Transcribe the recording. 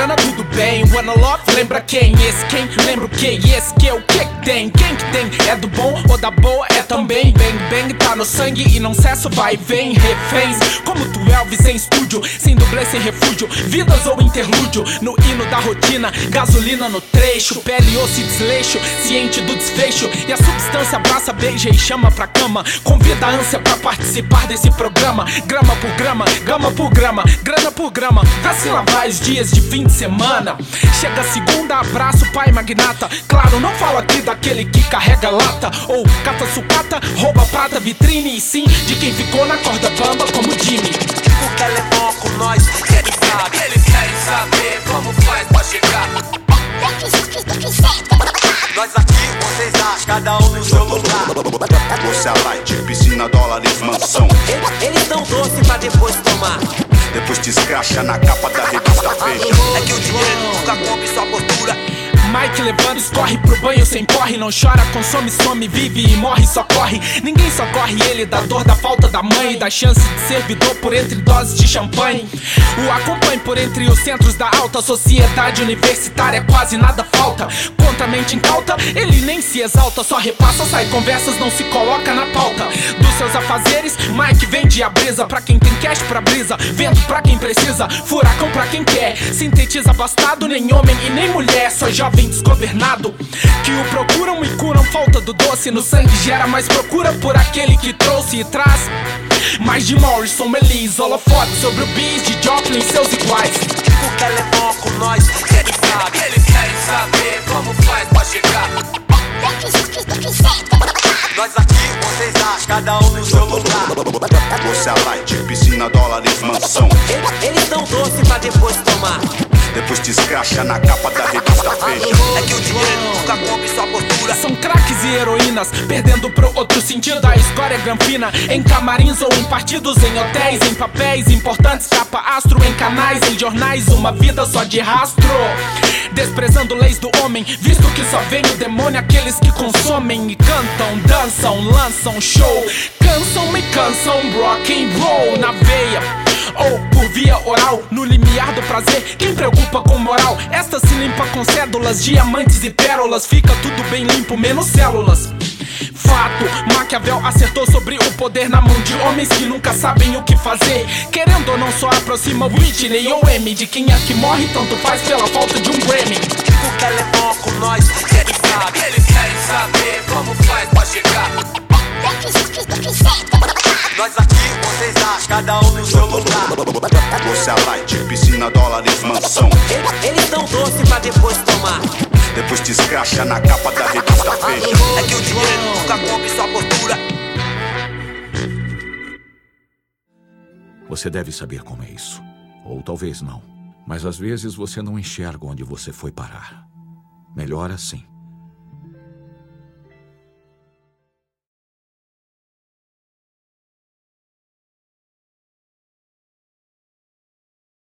grana, tudo bem. Wanna love, lembra quem? Esse quem? Lembra o que? Esse que é o que tem? Quem que tem? É do bom ou da boa? É também. Bang, bang, tá no sangue e não cessa, vai e vem. Reféns, como tu Elvis em estúdio, sem dublê, sem refúgio, vidas ou interlúdio, no hino da rotina, gasolina no trecho, pele, osso e desleixo, ciente do desfecho. E a substância abraça, beija e chama pra cama, convida a ânsia pra participar desse programa. Grama por grama, gama por grama, grana por grama, assim lá vai os dias de fim de semana. Chega segunda, abraço pai magnata. Claro, não falo aqui daquele que carrega lata ou cata sucata, rouba prata, vitrine, e sim de quem ficou na corda bamba como Jimmy. O telemão com nós, eles querem saber como faz pra chegar. Nós aqui, vocês lá, cada um no seu lugar. Você é light, piscina, dólares, mansão. Eles dão doce pra depois tomar. Depois te escracha na capa da revista Veja. É que o dinheiro nunca compra sua postura. Mike levando, escorre pro banho sem porre. Não chora, consome, some, vive e morre, só corre. Ninguém socorre ele da dor, da falta da mãe, da chance de servidor por entre doses de champanhe. O acompanhe por entre os centros da alta sociedade universitária, quase nada falta. Contra a mente incauta, ele nem se exalta, só repassa, sai conversas, não se coloca na pauta dos seus afazeres. Mike vende a brisa pra quem tem cash pra brisa, vento pra quem precisa, furacão pra quem quer. Sintetiza bastado, nem homem e nem mulher, só jovem desgovernado que o procuram e curam falta do doce no sangue, gera mais procura por aquele que trouxe e traz mais de Morrison, Melise, holofote sobre o bis de Joplin e seus iguais. O telemão com nós, eles querem saber como faz pra chegar. Nós aqui, vocês lá, cada um no seu lugar. Você é light, piscina, dólares, mansão. Eles dão doce pra depois tomar. Depois te escracha na capa da revista Veja. É que o dinheiro nunca compra sua postura. São craques e heroínas, perdendo pro outro sentido a escória granfina. Em camarins ou em partidos, em hotéis, em papéis importantes, capa astro, em canais, em jornais, uma vida só de rastro. Desprezando leis do homem, visto que só vem o demônio, aqueles que consomem e cantam, dançam, lançam show, cansam e cansam rock and roll na veia ou por via oral, no limiar do prazer. Quem preocupa com moral? Esta se limpa com cédulas, diamantes e pérolas. Fica tudo bem limpo, menos células. Fato, Maquiavel acertou sobre o poder na mão de homens que nunca sabem o que fazer. Querendo ou não, só aproxima Whitney ou M. De quem é que morre, tanto faz pela falta de um Grammy. O telemão com nós, eles querem saber como faz pra chegar. Nós aqui, vocês lá, cada um no seu lugar. Você é light, piscina, dólares, mansão. Eles dão doce pra depois tomar. Depois te escracha na capa da revista Veja. É que o dinheiro nunca compra sua postura. Você deve saber como é isso. Ou talvez não. Mas às vezes você não enxerga onde você foi parar. Melhor assim.